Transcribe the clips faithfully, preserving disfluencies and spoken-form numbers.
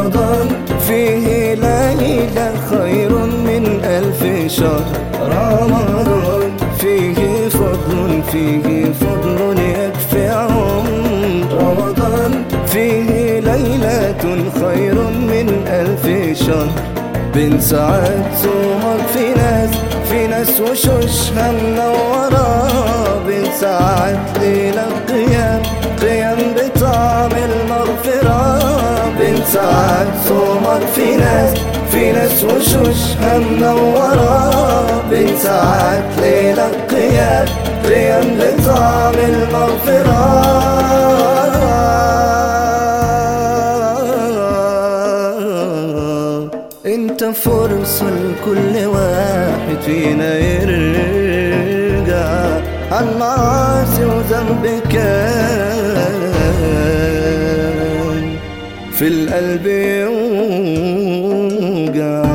رمضان فيه ليلة خير من ألف شهر. رمضان فيه فضل فيه فضل يكفي عمر. رمضان فيه ليلة خير من ألف شهر. بين ساعات صومك في ناس في ناس وشوشها منورة. بين ساعات ليلة قيام قيام بطعم المغفرة. بين ساعات صومك في ناس في ناس وشوشها منورة. بين ساعات ليلة قيام قيام بطعم المغفرة. انت فرصة لكل واحد فينا يرجع عن معاصي وذنب كان في القلب يوجع.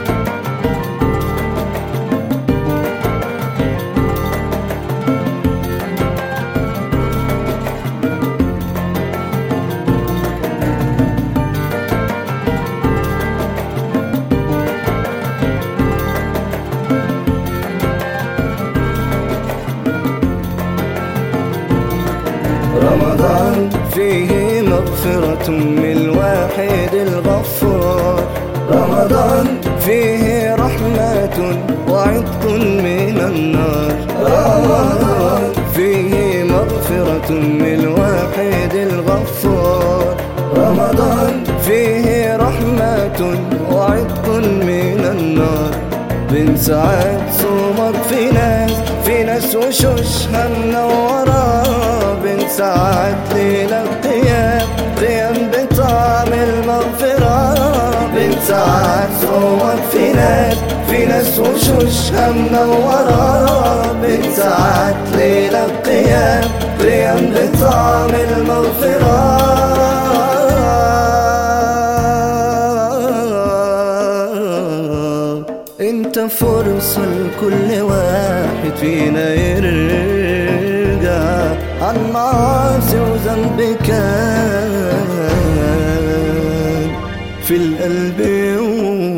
رمضان فيه مغفرة من الواحد الغفار. رمضان فيه رحمة وعتق من النار. رمضان فيه مغفرة من الواحد الغفار. رمضان فيه رحمة وعتق من النار. بين ساعات صومك في ناس في ناس وشوشها منورة. بين ساعات ليلة قيام قيام بطعم المغفرة. بين ساعات صومك في ناس في ناس وشوشها منورة. بين ساعات ليلة قيام قيام بطعم المغفرة. انت فرصة لكل واحد فينا يرجع عن معاصي وذنب كان في القلب يوم